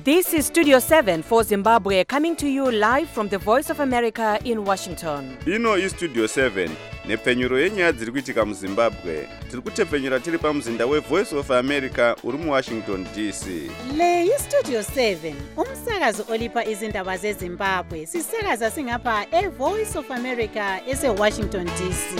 This is Studio 7 for Zimbabwe, coming to you live from the Voice of America in Washington. Ino is Studio 7, nepfenyuro yenyaya dziri kuitika muZimbabwe. Tiri kutepfenyura tiri pamuzinda weVoice of America uri muWashington DC. Le iStudio 7, umsakazo olipa izindaba zeZimbabwe. Sisakaza singapha eVoice of America eseWashington DC.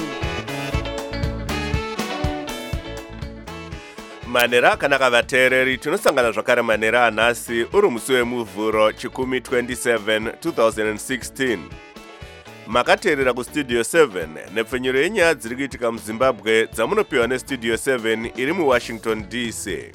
Manera kanaka vateereri tinosangana zvakare manera anhasi uri musi wemuvhuro chikumi 27 2016. Makateerera kuStudio 7 nepfenyuro yenyaya dziri kuitika muZimbabwe dzamunopiwa neStudio 7 iri muWashington DC.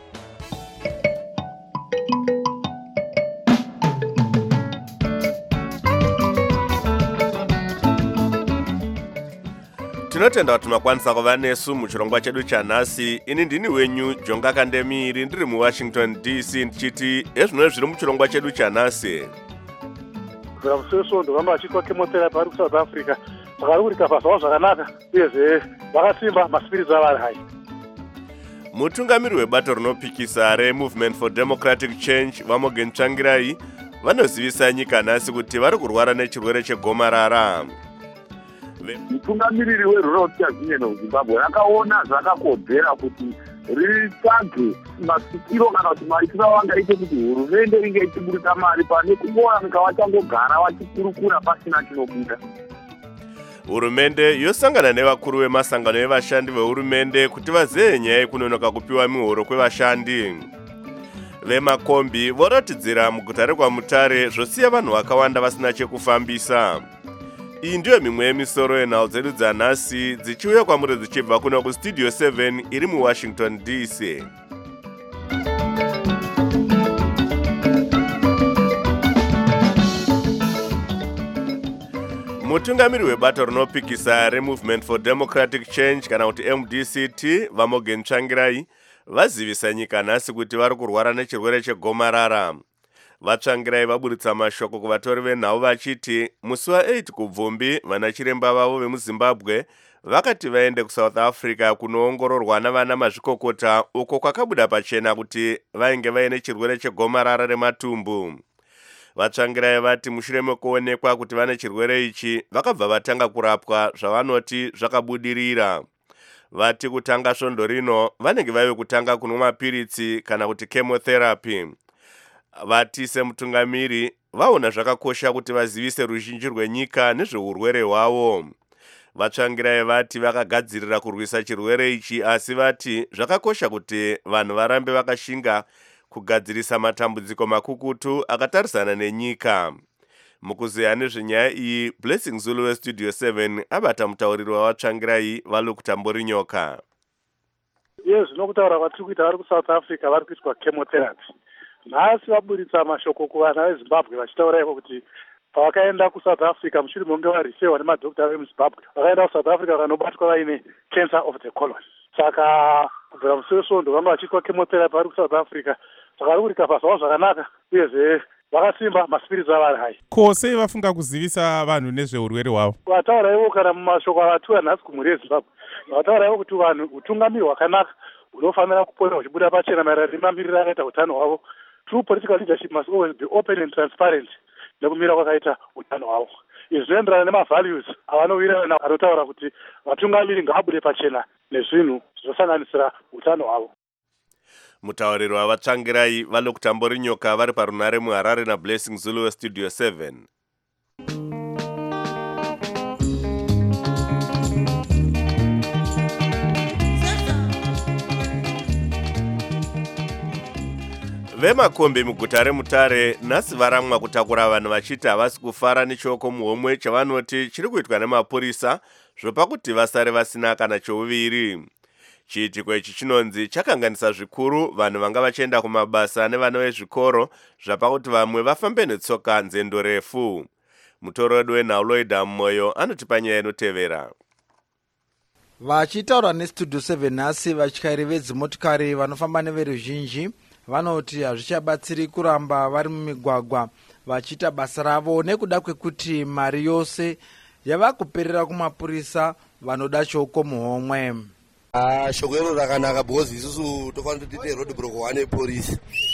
Tinotenda kuti makwanisa kuva nesu muchirongwa chedu chanhasi. Ini ndini wenyu Jonga Kandemiri ndiri muWashington DC ndichiti ezvino zviri muchirongwa chedu chanhasi. Zvamuseso ndovamba vachitwa chemotherapy vari kuSouth Africa. Saka kurika basa zvakanaka uyezve vakasimba maspirits avari hai. Mutungamiri webato rinopikisa reMovement for Democratic Change Vamogen Tsvangirai vanozivisa nyika nhasi kuti vari kurwara nechirwere chegomarara. Mutungamiriri weRural Union of Zimbabwe akaona zvakakodzera kuti ritsvage masikiro kana kuti maitiro vangaite kuti hurumende inge ichiburika mari pane kungowanika vachangogara vachikurukura pasina chinobuda. Hurumende yosangana nevakuru vemasangano evashandi vehurumende kuti vazeye nyaya yekunonoka kupiwa mihoro kwevashandi. Vemakombi voratidzira muguta reKwaMutare zvosiya vanhu vakawanda vasina chekufambisa. Iyi ndiyo mimwe yemisoro yenhau dzedu dzanhasi dzichiuya kwamuri dzichibva kuno kuStudio 7 iri muWashington DC. Mutungamiri webato rinopikisa reMovement for Democratic Change kana kuti MDCT Vamogen Tsvangirai vazivisa nyika nhasi kuti vari kurwara nechirwere chegomarara. Vatsvangirai vaburitsa mashoko kuvatori venhau vachiti musi wa8 kubvumbi vanachiremba vavo vemuZimbabwe vakati vaende kuSouth Africa kunoongororwa navana mazvikokota uko kwakabuda pachena kuti vainge vaine chirwere chegomarara rematumbu. Vatsvangirai vati mushure mekuonekwa kuti vane chirwere ichi vakabva vatanga kurapwa zvavanoti zvakabudirira. Vati kutanga svondo rino vanenge vaive kutanga kunwa mapiritsi kana kuti chemotherapy. Vati semutungamiri vaona zvakakosha kuti vazivise ruzhinji rwenyika nezveurwere hwavo. Vatsvangirai vati vakagadzirira kurwisa chirwere ichi asi vati zvakakosha kuti vanhu varambe vakashinga kugadzirisa matambudziko makukutu akatarisana nenyika. Mukuzeya nezvenyaya iyi, Blessing Zulu weStudio 7 abata mutauriri wavatsvangirai vaLukutambori Nyoka. Yes, nokutaura vatiri kuita vari kuSouth Africa vari kuitwa chemotherapy. Nhasi vaburitsa mashoko kuvana veZimbabwe vachitaura iko kuti pavakaenda kuSouth Africa mushure mekunge varifewa nemadhokita vemuZimbabwe vakaenda kuSouth Africa vakanobatwa vaine cancer of the colon. Saka kubvira museso ndovanga vachitwa chemotherapy vari kuSouth Africa. Saka vari kurika basa zvakanaka uyezve vakasimba maspirits avari hai. Ko sei vafunga kuzivisa vanhu nezveurwere hwavo? Vataura ivo kana mumashoko avatura nhasi kumhuri yeZimbabwe. Vataura ivo kuti vanhu utungamiri hwakanaka hunofanira kupota huchibuda pachena maererano nemamiriro akaita utano hwavo. True political leadership must always be open and transparent nekumira kwakaita utano hwavo. Izvi zvinoenderana nemavalues avanowirirana anotaura kuti vatungamiri ngavabude pachena nezvinhu zvinosanganisira utano hwavo. Mutauriri wavatsvangirai vaLukutambori Nyoka vari parunare muHarare naBlessing Zulu weStudio 7. Vemakombi muguta reMutare nhasi varamwa kutakura vanhu vachiti havasi kufara nechoko muhomwe chavanoti chiri kuitwa nemapurisa zvopa kuti vasare vasina kana chouviri. Chiitiko ichi chinonzi chakanganisa zvikuru vanhu vanga vachienda kumabasa nevana vezvikoro zvapa kuti vamwe vafambe netsoka nzendo refu. Mutoro wedu wenhau Loida Moyo anotipa nyaya inotevera. Vachitaura neStudio 7 nhasi vatyairi vedzimotokari vanofamba neveruzhinji vanoti hazvichabatsiri kuramba vari mumigwagwa vachiita basa ravo nekuda kwekuti mari yose yava kuperera kumapurisa vanoda choko muhomwe. Shoko iro rakanaka because isusu tofanira kuti tiite road block wane polisi.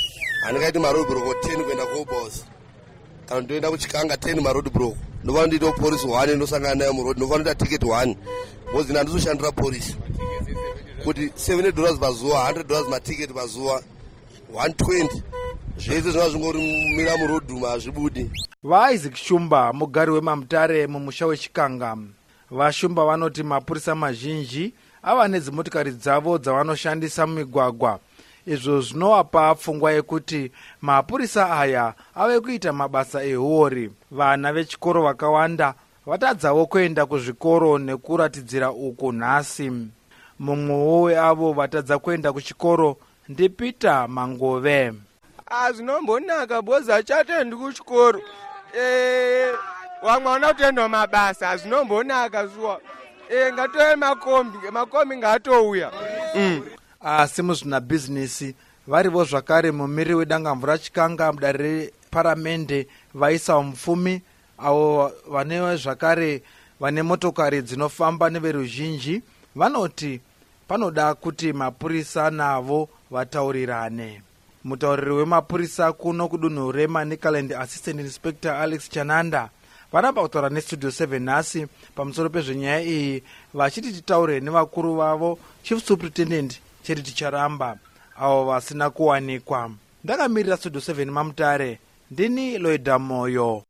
handingaiti maroadblock 10 kuenda kuboss kana ndoenda kuchikanga 10 maroadblock ndofana ndiite polisi 1 ndosangana nayo muroad ndofana kuita ticket 1 because ina handizoshandira polisi kuti $70 pazuva $100 matiketi pazuva 120 zvese zvinova zvingorimira murodhuma hazvibudi. vaisaac shumba mugari wemamutare mumusha wechikanga vashumba vanoti mapurisa mazhinji ava nedzimotikari dzavo dzavanoshandisa mumigwagwa. Izvo zvinovapa pfungwa yekuti mapurisa aya ave kuita mabasa ehuori. Vana vechikoro vakawanda vatadzawo kuenda kuzvikoro nekuratidzira uku nhasi. Mumwewo weavo vatadza kuenda kuchikoro ndiPeter Mangove. Zvinombonaka bozi achatendi kuchikoro. Vamwe vana kutoenda mabasa zvinombonaka zuwa. Ngatove makombi ngatouya. Asi muzvina bhizinesi varivo zvakare mumiri wedangamvura chikanga mudare reparamende vaisa mupfumi avo vane zvakare vane motokari dzinofamba neveruzhinji vanoti panoda kuti mapurisa navo vataurirane. Mutauriri wemapurisa kuno kudunhu reManicaland Assistant Inspector Alex Chananda varamba kutaura nestudio 7 nhasi pamusoro pezvenyaya iyi vachiti titaure nevakuru vavo Chief Superintendent cheti ticharamba avo vasina kuwanikwa. Ndakamirira studio 7 mamutare ndini Loida Moyo.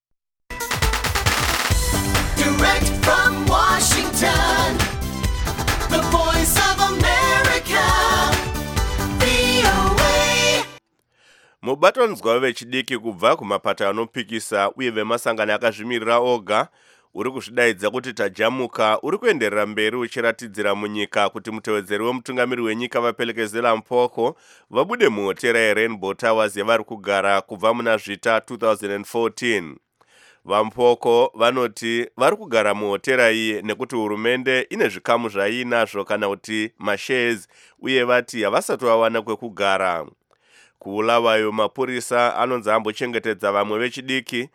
Direct from Washington, the voice of America, VOA. Mubatanidzwa vechidiki kubva kumapata anopikisa uye vemasangano akazvimirira oga uri kuzvidaidza kuti tajamuka uri kuenderera mberi uchiratidzira munyika kuti mutevedzeri wemutungamiri wenyika vaPhelekezela Mpoko vabude muhotera yeRainbow Towers yavari kugara kubva muna Zvita 2014. VaMpoko vanoti vari kugara muhotera iyi nekuti hurumende ine zvikamu zvainazvo kana kuti mashares uye vati havasati vawana kwekugara. Kuulawayo mapurisa anonzi ambochengetedza vamwe vechidiki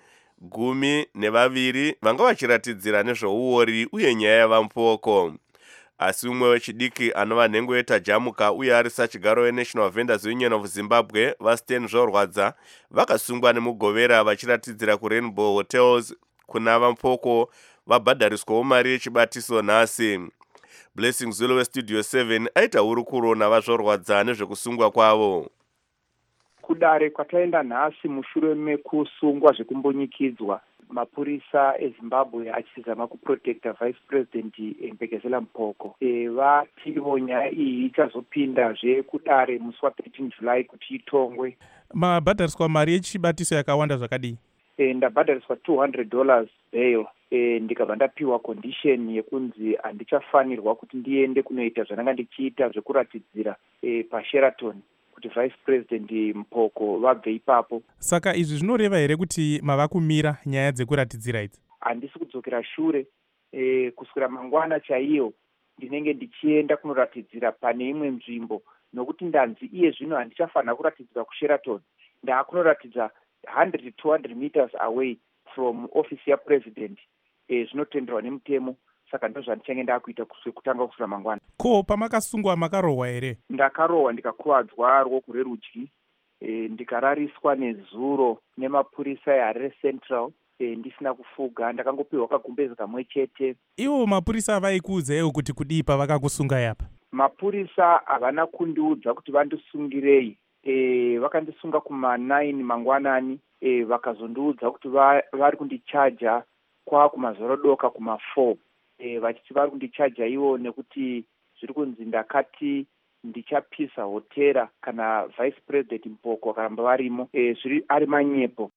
12 vanga vachiratidzira nezvouori uye nyaya yavaMpoko. Asi umwe wechidiki anova nhengo yetajamuka uye ari sachigaro weNational Vendors Union of Zimbabwe vaStan Zvorwadza vakasungwa nemugovera vachiratidzira kuRainbow Hotels kuna vaMpoko vabhadhariswawo mari yechibatiso nhasi. Blessing Zulu weStudio 7 aita hurukuro navazvorwadza nezvekusungwa kwavo. Kudare kwataenda nhasi mushure mekusungwa zvekumbonyikidzwa mapurisa eZimbabwe achizama kuprotecta Vice President Mpekezela Mpoko. Vativo nyaya iyi ichazopindazve kudare musi wa13 July kuti itongwe. Mabhadhariswa mari yechibatiso yakawanda zvakadii? Ndabhadhariswa $200 bail. Ndikabva ndapiwa condition yekunzi handichafanirwa kuti ndiende kunoita zvananga ndichiita zvekuratidzira paSheraton kuti Vice President Mpoko vabve ipapo. Saka izvi zvinoreva here kuti mava kumira nyaya dzekuratidzira idzi? Handisi kudzokera shure. Kuswera mangwana chaiyo ndinenge ndichienda kunoratidzira pane imwe nzvimbo nokuti ndanzi iye zvino handichafanira kuratidzira kuSheraton. Ndaakunoratidza 100-200 meters away from office yaPresident. Zvinotenderwa nemutemo. Saka ndozvandichange ndakuita kutanga kuswera mangwana. Ko pamakasungwa makarohwa here? Ndakarohwa ndikakuwadzwa ruoko rwerudyi. Ndikarariswa nezuro nemapurisa eHarare Central. Ndisina kufuga, ndakangopiwa kagumbezi kamwe chete. Ivo mapurisa vaikuudzaiwo kuti kudii pavakakusunga yapa? Mapurisa havana kundiudza kuti vandisungirei. Vakandisunga kuma9 mangwanani. Vakazondiudza kuti vari kundichaja kwa kumazorodoka kuma4. Vachiti vari kundichaja ivo nekuti zviri kunzi ndakati ndichapisa hotera kana Vice President Mpoko vakaramba varimo. Zviri ari manyepo.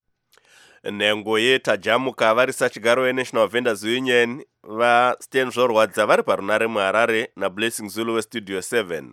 Nhengo yetajamuka vari sachigaro weNational Vendors Union vaStan Zvorwadza vari parunare muHarare naBlessing Zulu weStudio 7.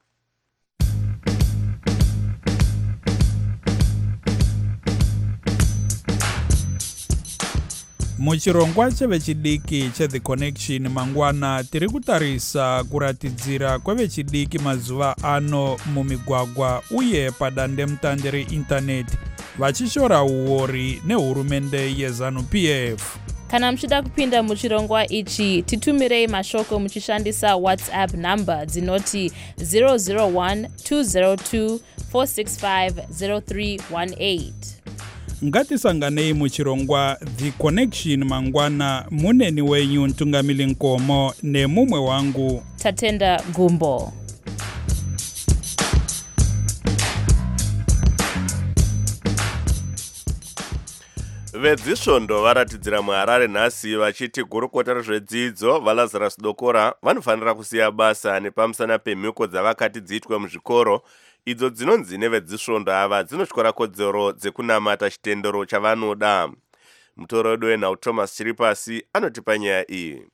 Muchirongwa chevechidiki cheThe Connection mangwana tiri kutarisa kuratidzira kwevechidiki mazuva ano mumigwagwa uye padandemutande reindaneti vachishora uori nehurumende yeZANU-PF. Kana muchida kupinda muchirongwa ichi, titumirei mashoko muchishandisa WhatsApp number dzinoti 001 202 465 0318. ngatisanganei muchirongwa The Connection mangwana. Muneni wenyu Ntungamili Nkomo nemumwe wangu Tatenda Gumbo. Vedzisvondo varatidzira muHarare nhasi vachiti gurukota rezvedzidzo vaLazarus Dokora vanofanira kusiya basa nepamusana pemhiko dzavakati dziitwe muzvikoro idzo dzinonzi nevedzisvondo ava dzinotyora kodzero dzekunamata chitendero chavanoda. Mutoredo wenhau Thomas Chiripasi anotipa nyaya iyi.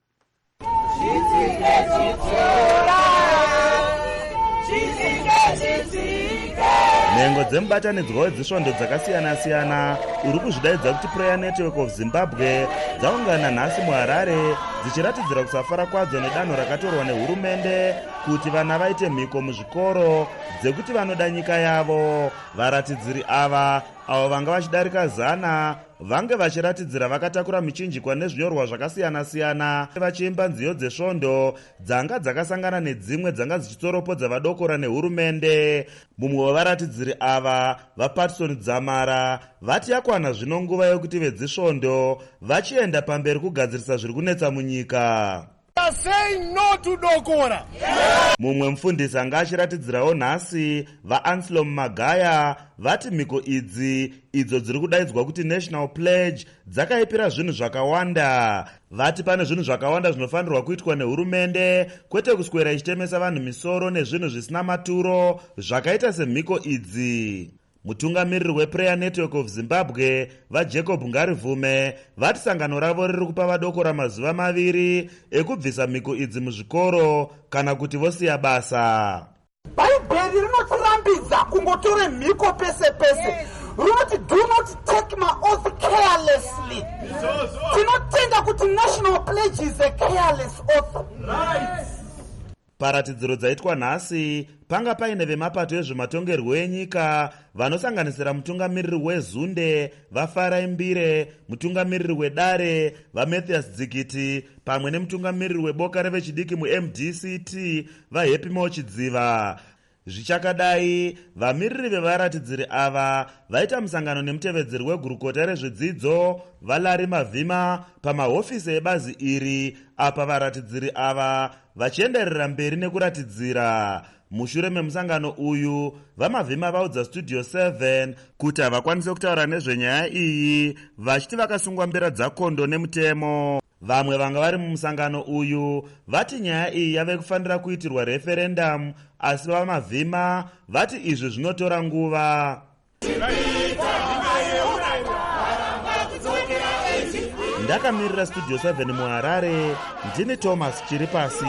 nhengo dzemubatanidzwa wedzisvondo dzakasiyana-siyana uri kuzvidaidza kuti Prayer Network of Zimbabwe dzaungana nhasi muHarare dzichiratidzira kusafara kwadzo nedanho rakatorwa nehurumende kuti vana vaite mhiko muzvikoro dzekuti vanoda nyika yavo. Varatidziri ava avo vanga vachidarika 100 vange vachiratidzira vakatakura michinjikwa nezvinyorwa zvakasiyana-siyana vachiimba nziyo dzesvondo dzanga dzakasangana nedzimwe dzanga dzichitoropodza vadokora nehurumende. Mumwe wevaratidziri ava vaPatson Dzamara vati yakwana zvino nguva yokuti vedzisvondo vachienda pamberi kugadzirisa zviri kunetsa munyika. Mumwe mufundisi anga achiratidzirawo nhasi vaAnselm Magaya vati mhiko idzi idzo dziri kudaidzwa kuti National Pledge dzakaipira zvinhu zvakawanda. Vati pane zvinhu zvakawanda zvinofanirwa kuitwa nehurumende kwete kuswera ichitemesa vanhu misoro nezvinhu zvisina maturo zvakaita semhiko idzi. Mutungamiriri wePrayer Network of Zimbabwe vaJacob Ngarivume vati sangano ravo riri kupa vadokora mazuva 2 ekubvisa mhiko idzi muzvikoro kana kuti vosiya basa. Bhaibheri rinotirambidza kungotore mhiko pese pese. Runoti do not take my oath carelessly. Tinotenda kuti National Pledge is a careless oath. Paratidziro dzaitwa nhasi panga paine vemapato ezvematongerwo enyika vanosanganisira mutungamiriri weZunde vaFarai Mbire, mutungamiriri weDare vaMathias Dzikiti pamwe nemutungamiriri weboka revechidiki muMDCT vaHappy Mochidziva. Zvichakadai, vamiriri vevaratidziri ava vaita musangano nemutevedzeri wegurukota rezvedzidzo vaLarry Mavhima pamahofisi ebazi iri apa varatidziri ava vachienderera mberi nekuratidzira. Mushure memusangano uyu, vaMavhima vaudza Studio 7 kuti havakwanise kutaura nezvenyaya iyi vachiti vakasungwa mbera dzakondo nemutemo. Vamwe vanga vari mumusangano uyu vati nyaya iyi yave kufanira kuitirwa referendum, asi vaMavhima vati izvi zvinotora nguva. Ndakamirira Studio 7 muHarare, ndini Thomas Chiripasi.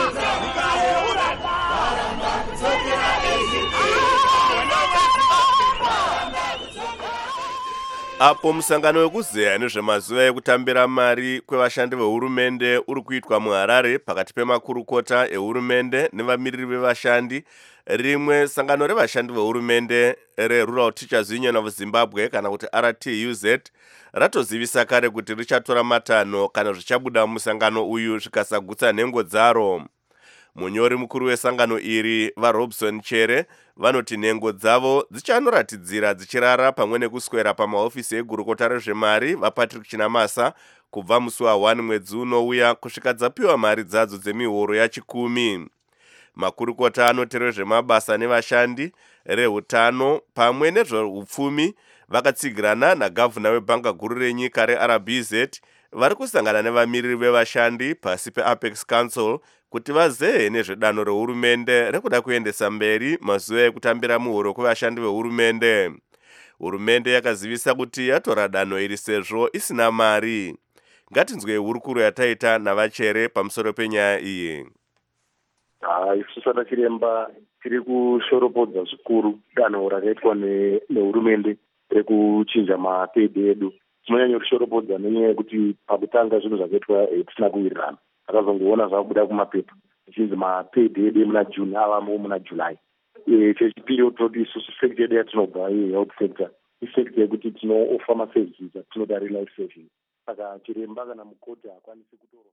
Apo musangano wekuzeya nezvemazuva ekutambira mari kwevashandi vehurumende uri kuitwa muHarare pakati pemakurukota ehurumende nevamiriri vevashandi, rimwe sangano revashandi vehurumende reRural Teachers Union of Zimbabwe kana kuti RTUZ ratozivisa kare kuti richatora matanho kana zvichabuda musangano uyu zvikasagutsa nhengo dzaro. Munyori mukuru wesangano iri vaRobson Chere vanoti nhengo dzavo dzichanoratidzira dzichirara pamwe nekuswera pamahofisi egurukota rezvemari vaPatrick Chinamasa kubva musi wa1 mwedzi unouya kusvika dzapiwa mari dzadzo dzemihoro ya10. Makurukota anotere zvemabasa nevashandi, rehutano pamwe nezveupfumi vakatsigirana nagavhuna webhanga guru renyika reRBZ vari kusangana nevamiriri vevashandi pasi peApex Council kuti vazehe nezvedanho rehurumende rekuda kuendesa mberi mazuva ekutambira muhoro kwevashandi vehurumende. Hurumende yakazivisa kuti yatora danho iri sezvo isina mari. Ngatinzwe hurukuro yataita navaChere pamusoro penyaya iyi. Isu sana chiremba tiri kushoropodza zvikuru danho rakaitwa nehurumende rekuchinja mapedhi edu. Tinonyanya kushoropodza nenyaya yekuti pakutanga zvinhu zvakaitwa tisina kuwirirana. Takazongoona zvakubuda kumapepa tichinzi mapedhi edu muna June avamo muna July. Chechipiri toti isusu sector yedu yatinobva health sector, isector yekuti tinooffer maservices atinoda relife saving. saka chiremba kana mukoti haakwanisi kutorwa.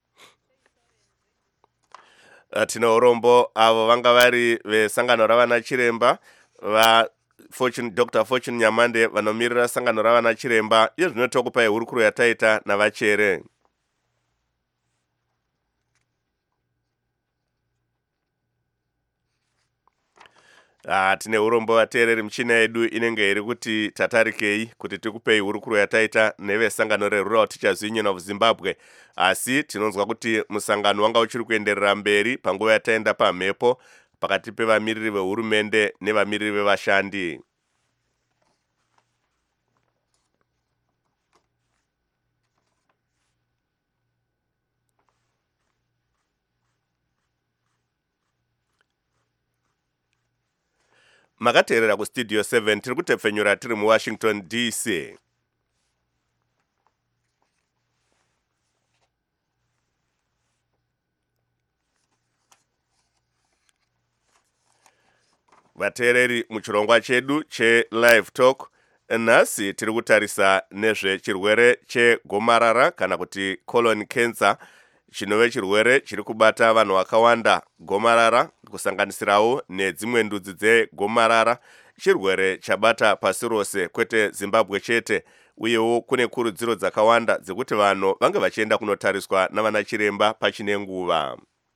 Tino urombo avo vanga vari vesangano ravana chiremba Dr. Fortune Nyamande vanomirira sangano ravana chiremba. Iyo zvinotokupai hurukuro yataita navachere. Tine urombo vateereri, michina yedu inenge iri kuti tatarikei kuti tikupei hurukuro yataita nevesangano reRural Teachers Union of Zimbabwe. Asi tinonzwa kuti musangano wanga uchiri kuenderera mberi panguva yataenda pamhepo pakati pevamiriri vehurumende nevamiriri vevashandi. Makateerera kustudio 7 tiri kutepfenyura tiri muWashington DC. Vateereri, muchirongwa chedu che-Live Talk nhasi tiri kutarisa nezvechirwere chegomarara kana kuti colon cancer, chinove chirwere chiri kubata vanhu vakawanda. Gomarara kusanganisirawo nedzimwe ndudzi dzegomarara chirwere chabata pasi rose, kwete Zimbabwe chete. Uyewo kune kurudziro dzakawanda dzekuti vanhu vange vachienda kunotariswa navana chiremba pachine nguva.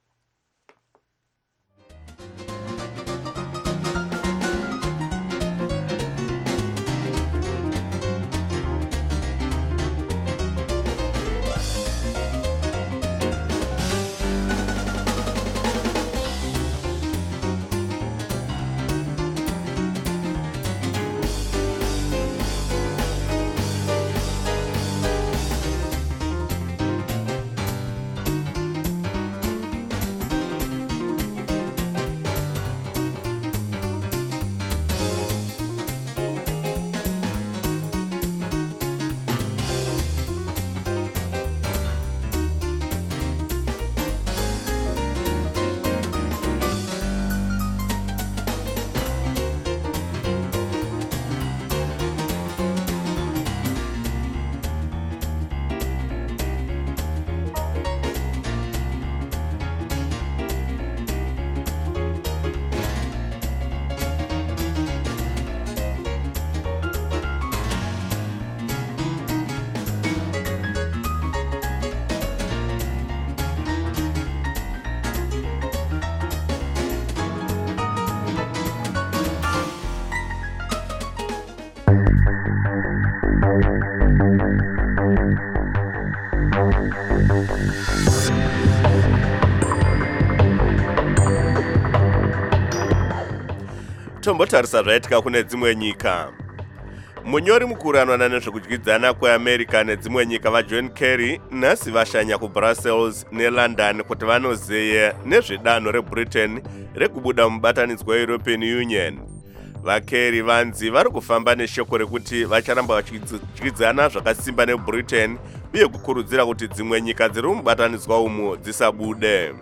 Tombotarisa zvaitika kune dzimwe nyika. Munyori mukuru anoona nezvekudyidzana kweAmerica nedzimwe nyika vaJohn Kerry nhasi vashanya kuBrussels neLondon kuti vanozeya nezvedanho reBritain rekubuda mubatanidzwa weEuropean Union. VaKerry vanzi vari kufamba neshoko rekuti vacharamba vachidyidzana zvakasimba neBritain uye kukurudzira kuti dzimwe nyika dziri mubatanidzwa umu dzisabude.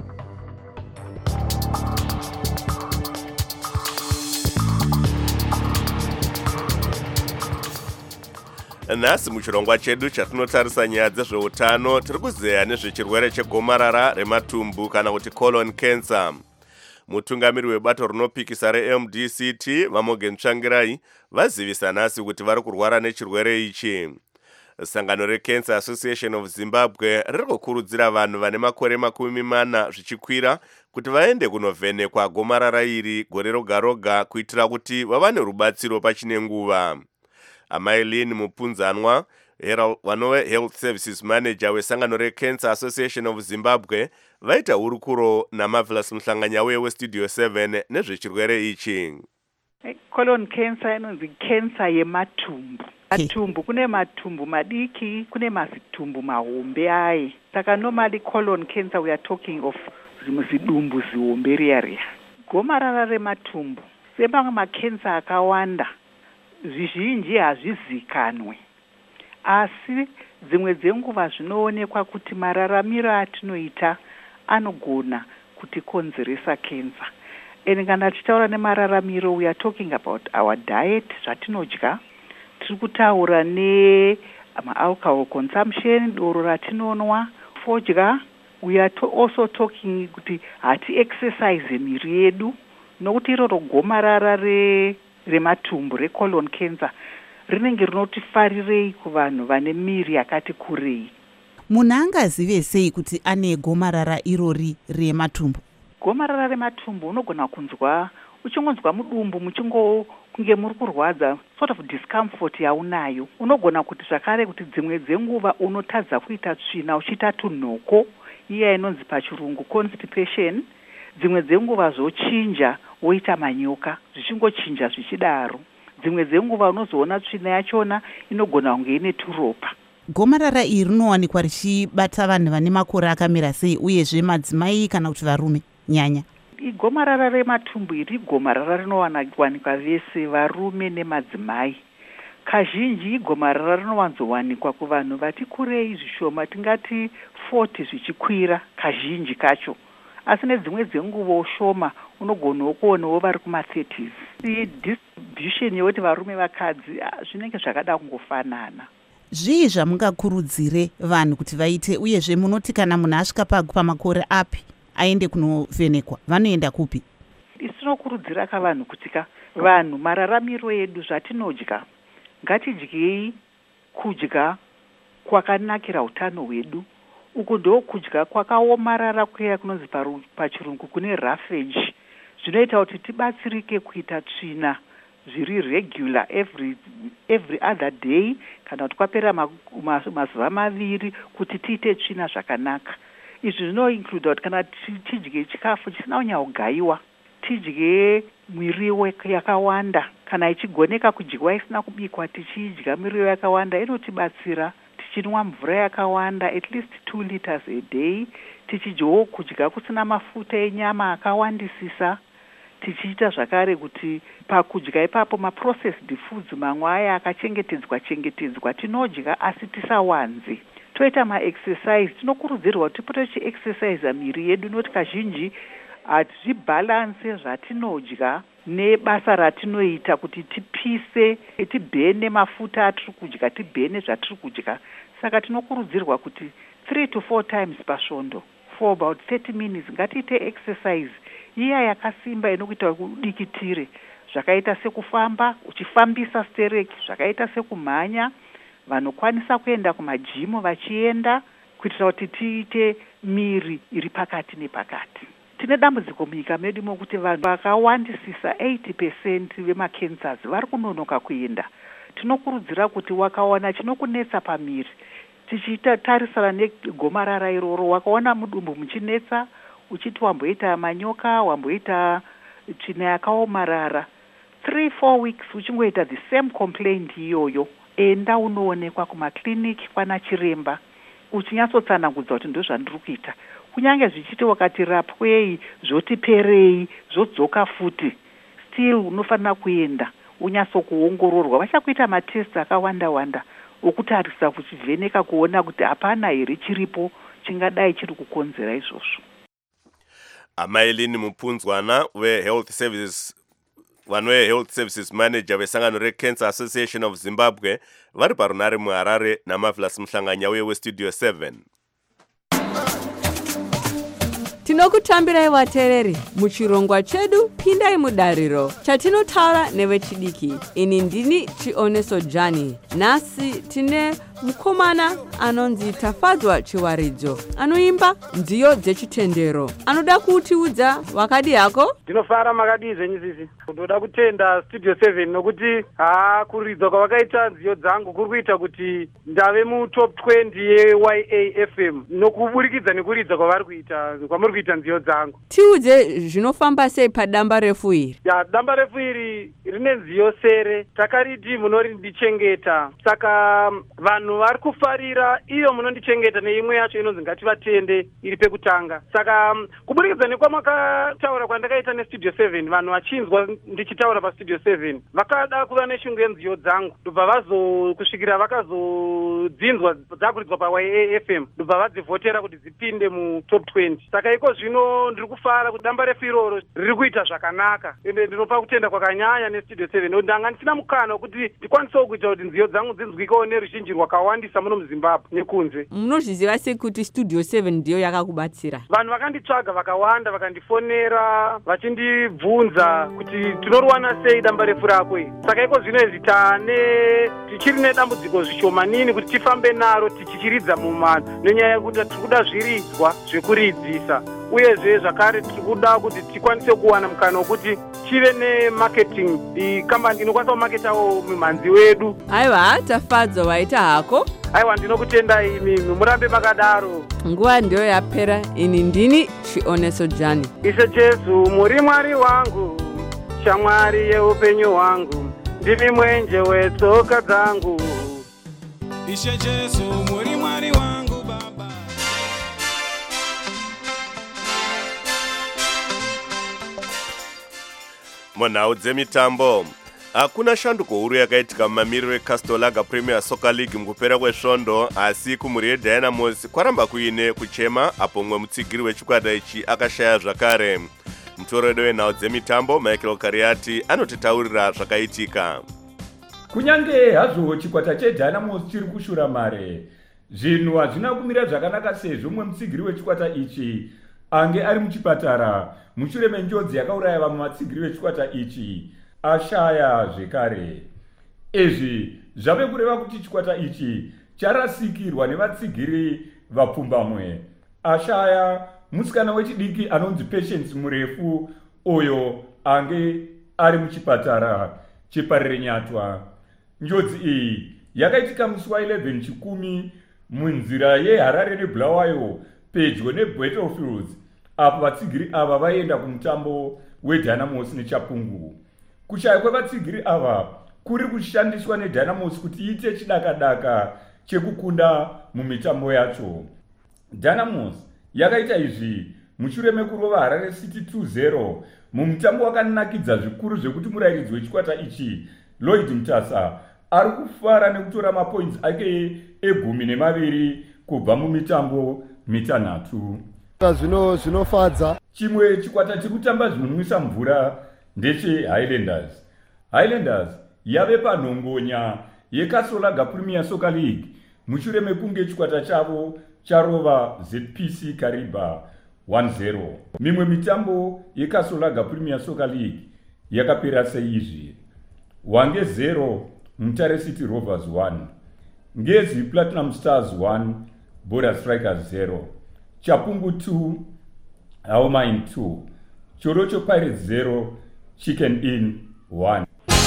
Nhasi muchirongwa chedu chatinotarisa nyaya dzezveutano tiri kuzeya nezvechirwere chegomarara rematumbu kana kuti colon cancer. Mutungamiri webato rinopikisa reMDCT Vamogen Tsvangirai vazivisa nhasi kuti vari kurwara nechirwere ichi. Sangano reCancer Association of Zimbabwe riri kukurudzira vanhu vane makore 40 zvichikwira kuti vaende kunovhenekwa gomarara iri gore roga roga kuitira kuti vawane rubatsiro pachine nguva. Amailin Mupunzanwa, vanove Health Services Manager wesangano reCancer Association of Zimbabwe, vaita hurukuro naMarvelous Mhlanganya weStudio 7 nezvechirwere ichi. Colon cancer inonzi cancer yematumbu. Matumbu kune matumbu madiki, kune mazitumbu mahombe aye. Saka normally colon cancer we are talking of zidumbu zihombe riya. Gomarara rematumbu semamwe macancer akawanda zvizhinji hazvizikanwe, asi dzimwe dzenguva zvinoonekwa kuti mararamiro atinoita anogona kutikonzeresa cancer. Kana tichitaura nemararamiro, we are talking about our diet, zvatinodya. Tiri kutaura alcohol consumption, doro ratinonwa, fodya. We are also talking kuti hati exercise miri yedu nokuti iroro gomarara rematumbu recolon cancer rinenge rinotifarirei kuvanhu vane miri yakati kurei. Munhu angazive sei kuti ane gomarara irori rematumbu? Gomarara rematumbu unogona kunzwa uchingonzwa mudumbu kunge muri kurwadza, sort of discomfort yaunayo. Unogona kuti zvakare kuti dzimwe dzenguva unotadza kuita tsvina uchiita tunhoko, iya inonzi pachirungu constipation. Dzimwe dzenguva zvochinja woita manyoka, zvichingochinja zvichidaro. Dzimwe dzenguva unozoona tsvina yachona inogona kunge ine turopa. Gomarara iri rinowanikwa richibata vanhu vane makore akamira sei, uyezve madzimai kana kuti varume nyanya? Gomarara rematumbu iri gomarara rinowanikwa vese, varume nemadzimai. Kazhinji gomarara rinowanzowanikwa kuvanhu vati kurei zvishoma, tingati 40 zvichikwira kazhinji kacho. Asi nedzimwe dzenguva ushoma unogonawo kuonawo vari kuma-30s. Distribution yekuti varume vakadzi zvinenge zvakada kungofanana. Zvii zvamungakurudzire vanhu kuti vaite, uyezve munoti kana munhu asvika pamakore api aende kunovhenekwa, vanoenda kupi? Tinokurudzira kavanhu kuti vanhu mararamiro edu zvatinodya, ngatidyei kudya kwakanakira utano hwedu. Uku ndo kudya kwakaomarara kuya kunonzi pachirungu kune roughage. Zvinoita kuti tibatsirike kuita tsvina zviri regular every other day, kana kuti kwapera mazuva maviri kuti tiite tsvina zvakanaka. Izvi zvinoinclude kuti kana tidye chikafu chisina kunyaugayiwa, tidye miriwo yakawanda. Kana ichigoneka kudyiwa isina kubikwa, tichidya miriwo yakawanda inotibatsira. Tichinwa mvura yakawanda at least 2 liters a day. Tichidyawo kudya kusina mafuta enyama akawandisisa. Tichiita zvakare kuti pakudya ipapo ma-processed foods mamwe aya akachengetedzwa tinodya asi tisawanze. Toita ma-exercise, tinokurudzirwa kuti tipote tichi-exercise miri yedu, noti kazhinji hatizvibalance zvatinodya nebasa ratinoita kuti tipise, tibhene mafuta atiri kudya, tibhene zvatiri kudya. Saka tinokurudzirwa kuti 3 to 4 times pasvondo for about 30 minutes ngatiite exercise iya yakasimba inokuita kudikitire, zvakaita sekufamba uchifambisa stereki, zvakaita sekumhanya. Vanokwanisa kuenda kumajimu vachienda kuitira kuti tiite miri iri pakati nepakati. Tine dambudziko munyika medu mokuti vanhu vakawandisisa 80% vemacancers vari kunonoka kuenda. Tinokurudzira kuti wakaona chinokunetsa pamiri, tichitarisana negomarara iroro, wakaona mudumbu muchinetsa, uchiti wamboita manyoka, wamboita tsvina yakaomarara, 3-4 weeks uchingoita the same complaint iyoyo, enda unoonekwa kumakliniki kwana chiremba uchinyatsotsanangudza kuti ndo zvandiri kuita. Kunyange zvichiti wakati rapwei, zvotiperei, zvodzoka futi, still unofanira kuenda unyatsokuongororwa. Vachakuita matest akawanda okutarisa kuchivheneka kuona kuti hapana here chiripo chingadai chiri kukonzera izvozvo. Amailini Mupunzwana we-Health Services, vanwe Health Services Manager vesangano re-Cancer Association of Zimbabwe vari parunare muHarare naMavlas Mhlanganya weStudio 7. Tinokutambirai vateereri muchirongwa chedu Pindai Mudariro chatinotaura nevechidiki. Ini ndini Chioneso Jani. Nhasi tine mukomana anonzi Tafadzwa Chiwaridzo, anoimba nziyo dzechitendero. Anoda kutiudza wakadi yako? Ndinofara makadi zvenyu sisi. Ndoda kutenda Studio 7 nokuti kuridzwa kwavakaita nziyo dzangu kuri kuita kuti ndave mutop 20 yeYA FM nokuburikidza nekuridza kwavari kuita, kwamuri kuita nziyo dzangu. Tiudze zvinofamba sei padamba refu iri? Damba refu iri rine nziyo sere, takariti munondichengeta. Saka vanhu vari kufarira iyo munondichengeta neimwe yacho inonzi ngativatende iri pekutanga. Saka kuburikidza nekwamakataura kwandakaita neStudio 7, vanhu vachinzwa ndichitaura paStudio 7 vakada kuva neshungu yenziyo dzangu, ndobva vazokusvikira vakazodzinzwa dzakuridzwa paYA FM, ndobva vadzivhotera kuti dzipinde mutop 20. Saka iko zvino ndiri kufara kuti damba refu iroro riri kuita zvakanaka, ende ndinopa kutenda kwakanyanya neStudio 7 ndanga ndisina mukana wekuti ndikwanisewo kuita kuti nziyo dzangu dzinzwikewo neruzhinji rwakawanda. vakawandisa muno muzimbabwe nekunze. Munozviziva sekuti Studio 7 ndiyo yakakubatsira? Vanhu vakanditsvaga vakawanda, vakandifonera vachindibvunza kuti tinoriwana sei damba refu rako iri. Saka iko zvino izvi tichiri nedambudziko zvishomanini kuti tifambe naro tichichiridza mumano, nenyaya yekuti tiri kuda zviridzwa zvekuridzisa, uyezve zvakare tiri kuda kuti tikwanise kuwana mukana wekuti tive nemarketing, kambani inokwanisa kumaketawo mumhanzi wedu. Aiwa, tafadzwa waita hako. Aiwa, ndinokutendai imimi, murambe makadaro. Nguva ndiyo yapera. Ini ndini Chioneso Jani. Ishe Jesu muri Mwari wangu, shamwari yeupenyu hwangu, ndimi mwenje wetsoka dzangu. Ishe Jesu muri Mwari wangu Baba. Munhau dzemitambo, hakuna shanduko huru yakaitika mumamiriro eCastlegar Premier Soccer League mukupera kwesvondo, asi kumhuri yeDynamos kwaramba kuine kuchema apo mumwe mutsigiri wechikwata ichi akashaya zvakare. Mutoredo wenhau dzemitambo Michael Kariati anotitaurira zvakaitika. Kunyange hazvo chikwata cheDynamos chiri kushura mare, zvinhu hazvina kumira zvakanaka sezvo mumwe mutsigiri wechikwata ichi ange ari muchipatara mushure menjodzi yakauraya vamwe vatsigiri vechikwata ichi ashaya zvekare. Izvi zvave kureva kuti chikwata ichi charasikirwa nevatsigiri vapfumbamwe. Ashaya musikana wechidiki anonzi Patience murefu uyo ange ari muchipatara cheParirenyatwa. Njodzi iyi yakaitika musi wa11 chikumi munzira yeHarare neBulawayo pedyo neBattlefields, apo vatsigiri ava vaenda kumutambo weDynamos neChapungu. Kushaya kwevatsigiri ava kuri kushandiswa neDynamos kuti iite chidakadaka chekukunda mumitambo yacho. Dynamos yakaita izvi mushure mekurova Harare City 2-0 mumutambo wakanakidza zvikuru zvekuti murayiridzi wechikwata ichi Lloyd Mutasa ari kufara nekutora mapoints ake e12 kubva mumitambo mitanhatu. Zvinofadza. Chimwe chikwata chiri kutamba zvinonwisa mvura ndeche Highlanders. Highlanders yave panhongonya yeCastlegar Premier Soccer League mushure mekunge chikwata chavo charova ZPC Kariba 1-0. Mimwe mitambo yeCastlegar Premier Soccer League yakapera seizvi: Hwange 0 Mutare City Rovers 1, Ngezi Platinum Stars 1, Border Strikers 0, Chapungu 2, Haumain 2, Chorocho Pirates 0, Chicken Inn 1.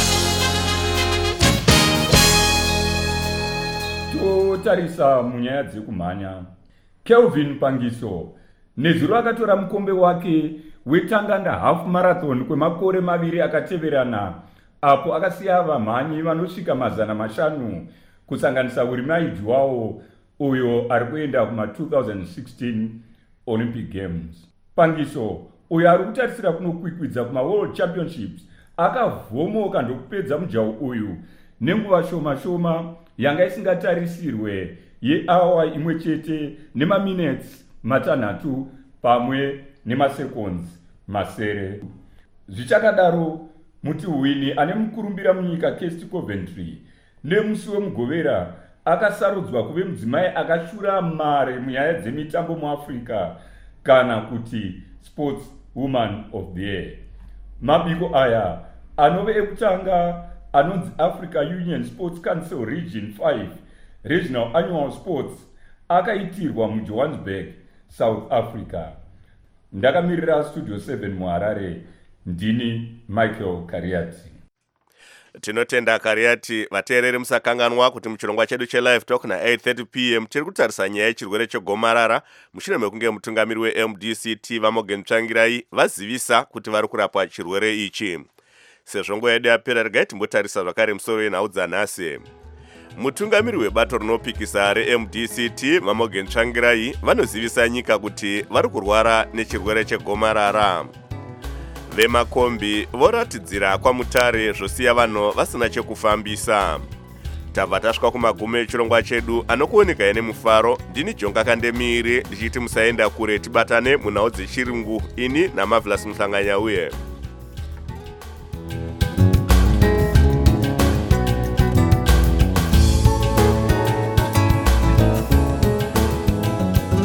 Totarisa munyaya dzekumhanya, Kelvin Pangiso nezuro akatora mukombe wake wetanganda half marathon kwemakore maviri akateverana, apo akasiya vamhanyi vanosvika 500 kusanganisa urimaidhi wawo uyo ari kuenda kuma-2016 Olympic Games. Pangiso uyo ari kutarisira kunokwikwidza kuma-World Championships akavhomoka ndokupedza mujaho uyu nenguva shoma yanga isingatarisirwe yeawa imwe chete nemaminutes 6 pamwe nemaseconds masere. Zvichakadaro muti Winnie ane mukurumbira munyika Kesti Coventry nemusi wemugovera akasarudzwa kuve mudzimai akashura mare munyaya dzemitambo muAfrica kana kuti Sports Woman of the Year. Mabiko aya anove ekutanga anonzi Africa Union Sports Council Region 5 Regional Annual Sports akaitirwa muJohannesburg, South Africa. Ndakamirira Studio 7 muHarare, ndini Michael Kariati. Tinotenda Kariati. Vateereri musakanganwa kuti muchirongwa chedu chelive talk na 8:30 p.m. chiri kutarisa nyaya yechirwere chegomarara mushure mekunge mutungamiri weMDCT Vamogen Tsvangirai vazivisa kuti vari kurapwa chirwere ichi. Sezvo nguva yedu yapera, regai timbotarisa zvakare musoro yenhau dzanhasi. Mutungamiri webato rinopikisa reMDCT Vamogen Tsvangirai vanozivisa nyika kuti vari kurwara nechirwere chegomarara. Vemakombi voratidzira kwaMutare zvosiya vanhu vasina chekufambisa. Tabva tasvika kumagumo echirongwa chedu anokuoneka nemufaro. Ndini Jonga Kandemiri ndichiti musaenda kure, tibatane munhau dzechirungu. Ini naMarvelous Muhlanganyauye.